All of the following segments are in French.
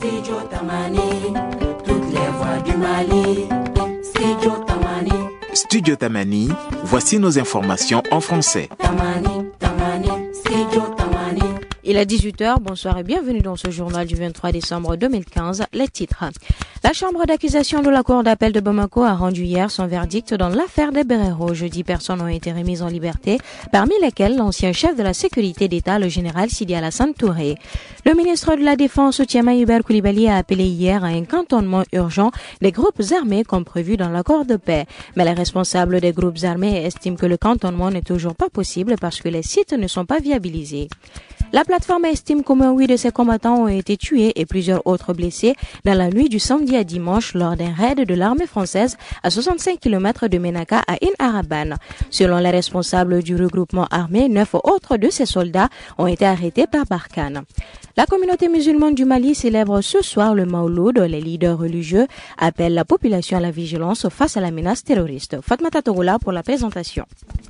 Studio Tamani, toutes les voix du Mali. Studio Tamani. Studio Tamani, voici nos informations en français. Tamani, Tamani, Studio Tamani. Il est 18h, bonsoir et bienvenue dans ce journal du 23 décembre 2015. Les titres. La chambre d'accusation de la cour d'appel de Bamako a rendu hier son verdict dans l'affaire des bérets rouges. 10 personnes ont été remises en liberté, parmi lesquelles l'ancien chef de la sécurité d'État, le général Sidi Alassane Touré. Le ministre de la Défense, Tiama Hubert Koulibaly, a appelé hier à un cantonnement urgent des groupes armés comme prévu dans l'accord de paix. Mais les responsables des groupes armés estiment que le cantonnement n'est toujours pas possible parce que les sites ne sont pas viabilisés. La plateforme estime qu'au moins 8 de ses combattants ont été tués et plusieurs autres blessés dans la nuit du samedi à dimanche lors d'un raid de l'armée française à 65 km de Menaka à In Araban. Selon les responsables du regroupement armé, 9 autres de ces soldats ont été arrêtés par Barkhane. La communauté musulmane du Mali célèbre ce soir le Mauloud. Les leaders religieux appellent la population à la vigilance face à la menace terroriste. Fatmata Togola pour la présentation.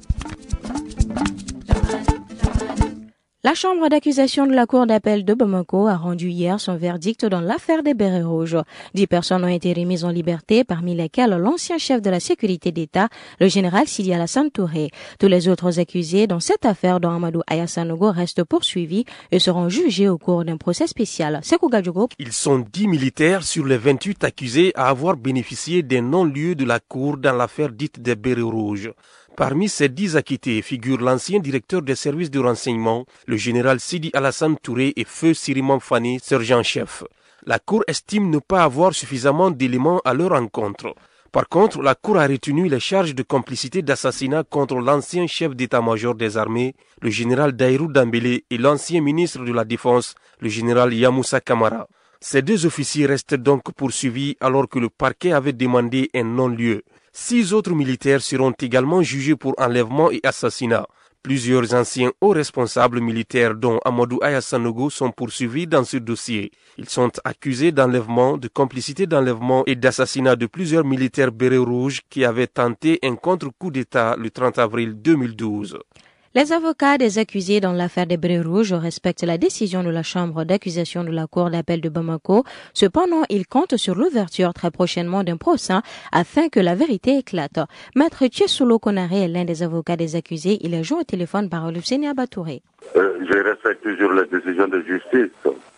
La chambre d'accusation de la cour d'appel de Bamako a rendu hier son verdict dans l'affaire des bérets rouges. 10 personnes ont été remises en liberté, parmi lesquelles l'ancien chef de la sécurité d'État, le général Sidi Alassane Touré. Tous les autres accusés dans cette affaire dont Amadou Ayassanogo restent poursuivis et seront jugés au cours d'un procès spécial. Sekou Gadjogo. Ils sont 10 militaires sur les 28 accusés à avoir bénéficié d'un non-lieu de la cour dans l'affaire dite des bérets rouges. Parmi ces 10 acquittés figure l'ancien directeur des services de renseignement, le général Sidi Alassane Touré et feu Siriman Fani, sergent-chef. La Cour estime ne pas avoir suffisamment d'éléments à leur encontre. Par contre, la Cour a retenu les charges de complicité d'assassinat contre l'ancien chef d'état-major des armées, le général Daïrou Dambélé, et l'ancien ministre de la Défense, le général Yamoussa Kamara. Ces 2 officiers restent donc poursuivis alors que le parquet avait demandé un non-lieu. 6 autres militaires seront également jugés pour enlèvement et assassinat. Plusieurs anciens hauts responsables militaires dont Amadou Ayassanogo sont poursuivis dans ce dossier. Ils sont accusés d'enlèvement, de complicité d'enlèvement et d'assassinat de plusieurs militaires bérets rouges qui avaient tenté un contre-coup d'État le 30 avril 2012. Les avocats des accusés dans l'affaire des bérets rouges respectent la décision de la chambre d'accusation de la cour d'appel de Bamako. Cependant, ils comptent sur l'ouverture très prochainement d'un procès afin que la vérité éclate. Maître Tchesoulo Konaré est l'un des avocats des accusés. Il est joint au téléphone par Olufseni Abatouré. Je respecte toujours les décisions de justice.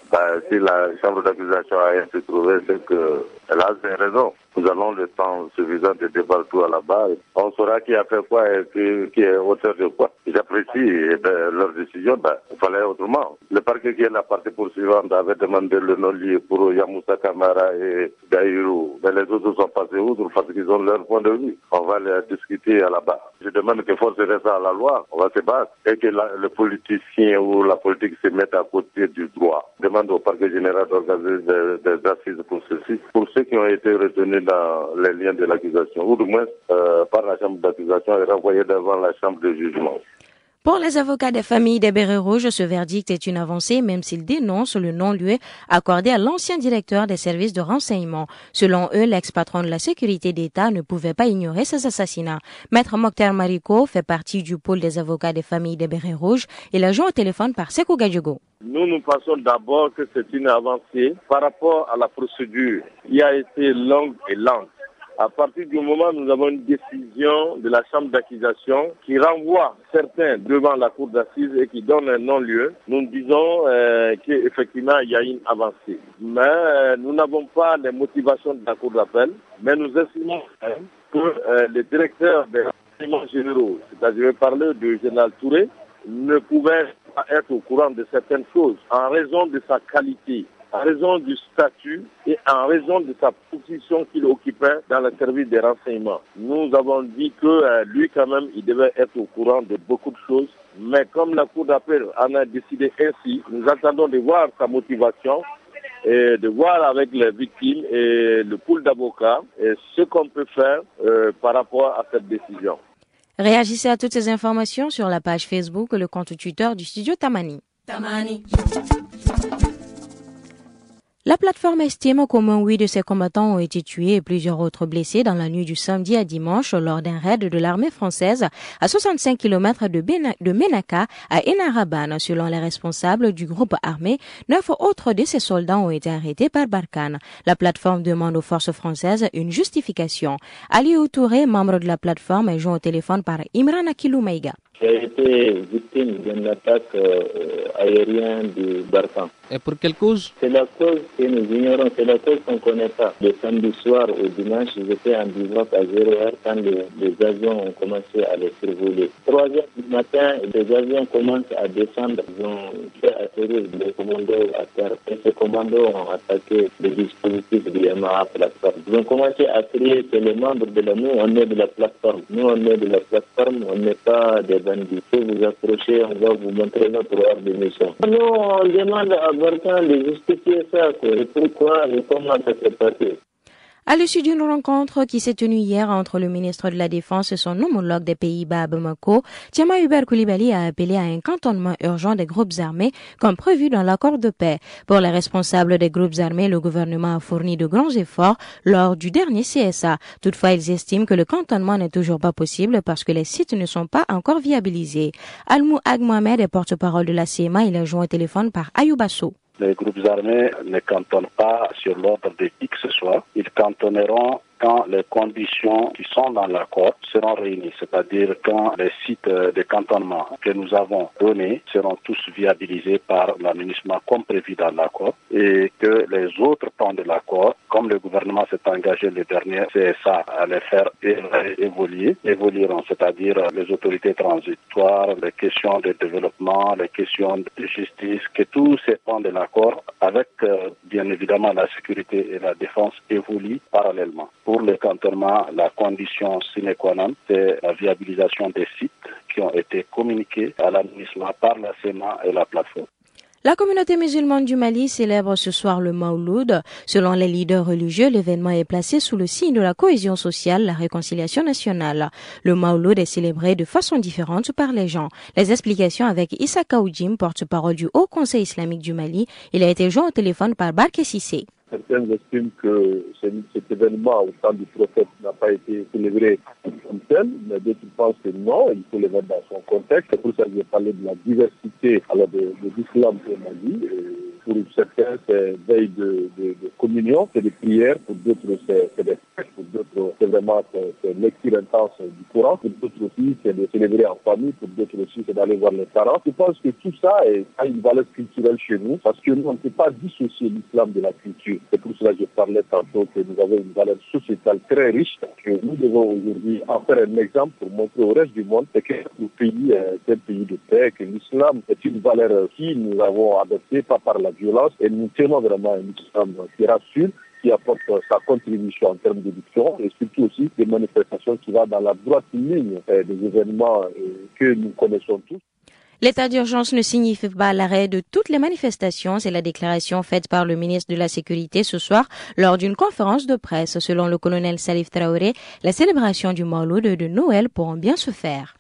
Si la chambre d'accusation a ainsi trouvé, c'est qu'elle a ses raisons. Nous avons le temps suffisant de débattre tout à la base. On saura qui a fait quoi et qui est auteur de quoi. J'apprécie leur décision. Il fallait autrement. Le parquet qui est la partie poursuivante avait demandé le non-lieu pour Yamoussa Kamara et Daïrou. Mais les autres sont passés outre parce qu'ils ont leur point de vue. On va les discuter à la base. Je demande que force reste à la loi. On va se battre. Et que le politicien ou la politique se mette à côté du droit. Je demande au parquet général d'organiser des assises pour ceci. Pour ceux qui ont été retenus dans les liens de l'accusation, ou du moins par la chambre d'accusation et renvoyés devant la chambre de jugement. Pour les avocats des familles des bérets rouges, ce verdict est une avancée même s'ils dénoncent le non-lieu accordé à l'ancien directeur des services de renseignement. Selon eux, l'ex-patron de la sécurité d'État ne pouvait pas ignorer ces assassinats. Maître Mokhtar Mariko fait partie du pôle des avocats des familles des bérets rouges. Il a joint au téléphone par Sekou Gadjogo. Nous pensons d'abord que c'est une avancée par rapport à la procédure qui a été longue et lente. À partir du moment où nous avons une décision de la chambre d'accusation qui renvoie certains devant la cour d'assises et qui donne un non-lieu, nous disons qu'effectivement il y a une avancée. Mais nous n'avons pas les motivations de la cour d'appel, mais nous estimons que les directeurs des renseignements généraux, c'est-à-dire je vais parler du général Touré, ne pouvait pas être au courant de certaines choses en raison de sa qualité, en raison du statut et en raison de sa position qu'il occupait dans le service des renseignements. Nous avons dit que lui quand même, il devait être au courant de beaucoup de choses, mais comme la Cour d'appel en a décidé ainsi, nous attendons de voir sa motivation et de voir avec les victimes et le pool d'avocats et ce qu'on peut faire par rapport à cette décision. Réagissez à toutes ces informations sur la page Facebook et le compte Twitter du studio Tamani. Tamani. La plateforme estime qu'au moins 8 de ses combattants ont été tués et plusieurs autres blessés dans la nuit du samedi à dimanche lors d'un raid de l'armée française à 65 km de Menaka à Enaraban. Selon les responsables du groupe armé, 9 autres de ses soldats ont été arrêtés par Barkhane. La plateforme demande aux forces françaises une justification. Aliou Touré, membre de la plateforme, est joint au téléphone par Imran Akilou Maïga. J'ai été victime d'une attaque aérienne de Barkhane. Et pour quelle cause? C'est la cause que nous ignorons, c'est la cause qu'on ne connaît pas. Le samedi soir au dimanche, j'étais en bivouac à 0h quand les avions ont commencé à les survoler. 3h du matin, les avions commencent à descendre. Ils ont fait atterrir des commandos à terre. Et ces commandos ont attaqué les dispositifs du MA plateforme. Ils ont commencé à crier que les membres de la... Nous, on est de la plateforme. Nous, on est de la plateforme, on n'est pas des bandits. Si vous approchez, on va vous montrer notre ordre de mission. Nous, on demande à Barkhane de justifier ça. Et pourquoi et comment ça s'est passé? À l'issue d'une rencontre qui s'est tenue hier entre le ministre de la Défense et son homologue des Pays-Bas à Bamako, Tiama Hubert Koulibaly a appelé à un cantonnement urgent des groupes armés comme prévu dans l'accord de paix. Pour les responsables des groupes armés, le gouvernement a fourni de grands efforts lors du dernier CSA. Toutefois, ils estiment que le cantonnement n'est toujours pas possible parce que les sites ne sont pas encore viabilisés. Almou Ag Mohamed est porte-parole de la CMA. Il est joint au téléphone par Ayoubasso. Les groupes armés ne cantonnent pas sur l'ordre de qui que ce soit. Ils cantonneront quand les conditions qui sont dans l'accord seront réunies, c'est-à-dire quand les sites de cantonnement que nous avons donnés seront tous viabilisés par l'aménagement comme prévu dans l'accord et que les autres pans de l'accord, comme le gouvernement s'est engagé le dernier CSA à les faire évolueront, c'est-à-dire les autorités transitoires, les questions de développement, les questions de justice, que tous ces pans de l'accord, avec bien évidemment la sécurité et la défense, évoluent parallèlement. Pour le cantonnement, la condition sine qua non, c'est la viabilisation des sites qui ont été communiqués à l'administration par la CEMA et la plateforme. La communauté musulmane du Mali célèbre ce soir le Mawlud. Selon les leaders religieux, l'événement est placé sous le signe de la cohésion sociale, la réconciliation nationale. Le Mawlud est célébré de façon différente par les gens. Les explications avec Issa Kaoudjim, porte-parole du Haut Conseil islamique du Mali. Il a été joint au téléphone par Barké Sissé. Certains estiment que cet événement au temps du prophète n'a pas été célébré comme tel, mais d'autres pensent que non, il faut le mettre dans son contexte. C'est pour ça que j'ai parlé de la diversité de l'islam au Mali. Pour certains, c'est veille de communion, c'est des prières. Pour d'autres, c'est des fêtes. Pour d'autres, c'est vraiment c'est lecture intense du Coran. Pour d'autres aussi, c'est de célébrer en famille. Pour d'autres aussi, c'est d'aller voir les parents. Je pense que tout ça a une valeur culturelle chez nous parce que nous, on ne peut pas dissocier l'islam de la culture. C'est pour cela que je parlais tantôt que nous avons une valeur sociétale très riche, que nous devons aujourd'hui en faire un exemple pour montrer au reste du monde que notre pays est un pays de paix, que l'islam est une valeur qui nous avons adoptée, pas par la violence, et nous tenons vraiment un islam qui rassure, qui apporte sa contribution en termes d'éducation et surtout aussi des manifestations qui vont dans la droite ligne des événements que nous connaissons tous. L'état d'urgence ne signifie pas l'arrêt de toutes les manifestations. C'est la déclaration faite par le ministre de la Sécurité ce soir lors d'une conférence de presse. Selon le colonel Salif Traoré, la célébration du Mawlud de Noël pourront bien se faire.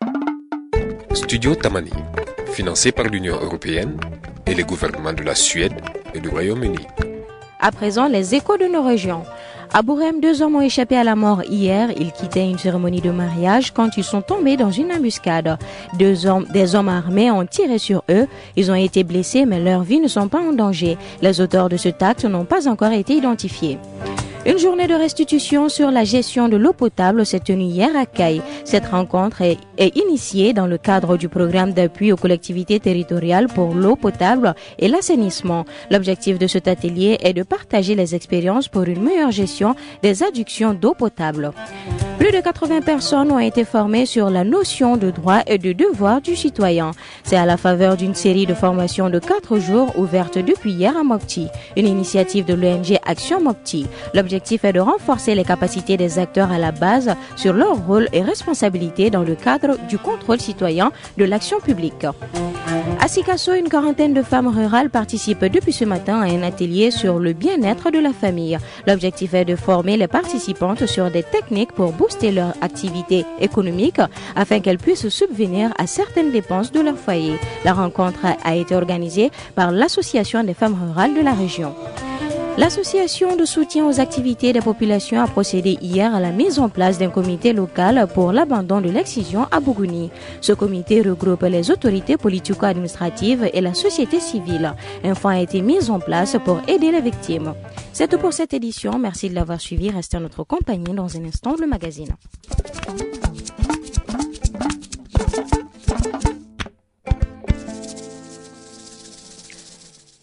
Studio Tamani, financé par l'Union européenne et les gouvernements de la Suède et du Royaume-Uni. À présent, les échos de nos régions. À Bourem, 2 hommes ont échappé à la mort hier. Ils quittaient une cérémonie de mariage quand ils sont tombés dans une embuscade. Des hommes armés ont tiré sur eux. Ils ont été blessés, mais leurs vies ne sont pas en danger. Les auteurs de cet acte n'ont pas encore été identifiés. Une journée de restitution sur la gestion de l'eau potable s'est tenue hier à Caille. Cette rencontre est initiée dans le cadre du programme d'appui aux collectivités territoriales pour l'eau potable et l'assainissement. L'objectif de cet atelier est de partager les expériences pour une meilleure gestion des adductions d'eau potable. Plus de 80 personnes ont été formées sur la notion de droit et de devoir du citoyen. C'est à la faveur d'une série de formations de 4 jours ouvertes depuis hier à Mopti, une initiative de l'ONG Action Mopti. L'objectif est de renforcer les capacités des acteurs à la base sur leur rôle et responsabilité dans le cadre du contrôle citoyen de l'action publique. À Sikasso, une quarantaine de femmes rurales participent depuis ce matin à un atelier sur le bien-être de la famille. L'objectif est de former les participantes sur des techniques pour booster leur activité économique afin qu'elles puissent subvenir à certaines dépenses de leur foyer. La rencontre a été organisée par l'Association des femmes rurales de la région. L'association de soutien aux activités des populations a procédé hier à la mise en place d'un comité local pour l'abandon de l'excision à Bougouni. Ce comité regroupe les autorités politico-administratives et la société civile. Un fonds a été mis en place pour aider les victimes. C'est tout pour cette édition. Merci de l'avoir suivi. Restez à notre compagnie dans un instant, le magazine.